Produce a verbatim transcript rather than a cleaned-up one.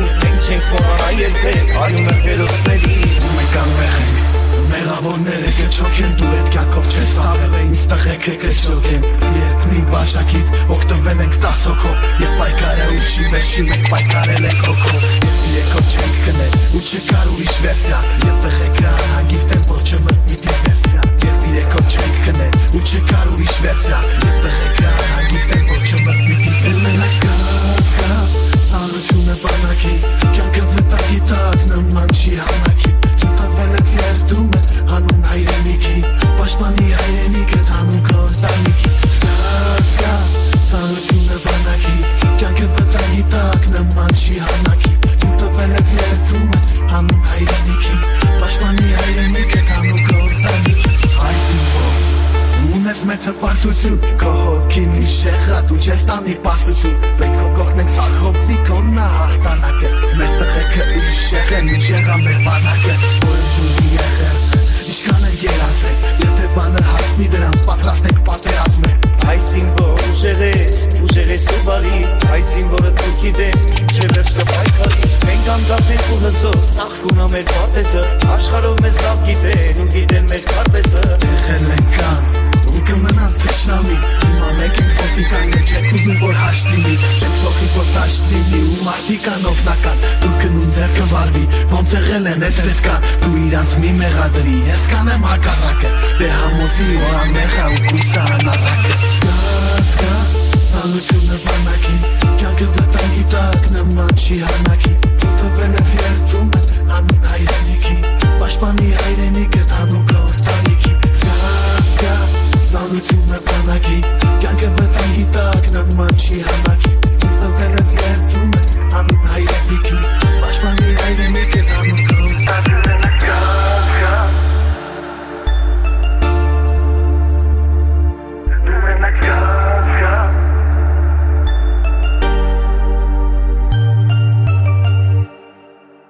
Մենք չենք մոռանա երբեք արյունը հերոսների Մենք անմեղ ենք Մեղավորները կչոքեն դու էդ կյանքով չես արել Ինձ տղեքը կչոքեն Երբ մի բաշակից օգտվել ենք տաս հոգով Երբ պայքարը ուշի մեջ չի մենք պայքարել ենք հոգով Երբ իրեկով չենք կնել ու չկար ուրիշ վերսիա Երբ տղեքը անհագիստ են որ չմտնի դիվերսիա Երբ իրեկով չենք կնել ու չկար ուրիշ վերսիա Երբ տղեքը անհագիստ են որ չմտնի դիվերսիա Ծանրությունը բանակի Կյանքը վտակի տակ նման չի հանակի Ճուտավել ես երդում է հանուն հայրենիքի Պաշտպանի հայրենիքը հանուն քո ընտանիքի Սկա, ծանրությունը բանակի Կյանքը վտակի տակ նման չի հանակի Ճուտավել ես երդում է հանուն հայրենիքի Պաշտպանի հայրենիքը հանուն քո ընտանիքի Այսինքն Ունես մեծ հպարտություն Քո հոգին իմ շեղատ ու չես տանի պարտություն Մենք քո կողքն ենք սարքովվի քոննա հաղթանակը Մեր տղերքը ուրիշ շեղեն ու շեղա մեր բանակը Որը դու եղել Իշքան են երազել Եթե բանը հասնի դրան պատրաստ ենք պատերազմել Այսին որ ուժեր ես, ուժեր ես ու բարի Այսին որը դու գիտեմ, չէ վերջը պայքարի Մենք անգապենք ու հզոր, ծաղկուն ամեր պատեսը Աշխարով մեզ լավ գիտեն ու գիտեն մեր կարպեսը Եղել ենք կան ու կմնան թշնամի Հիմա մեկ ենք խոտիկան մեջ ենք ուզում որ հաշտ լինի Չենք փոխի որ տաշտ լինի ու մարդիկան օվնական Դուրքն ու ձերքը վարվի, ոնց եղել են էդ ձեզ կան Դու իրանց մի մեղադրի, ես կանեմ հակառակը Դե համոզի որ անմեղա ու կույսա անառակը Սկա, սկա, ծանրությունը բանակին Կյանքը վտանգի տակ նման չի հանակի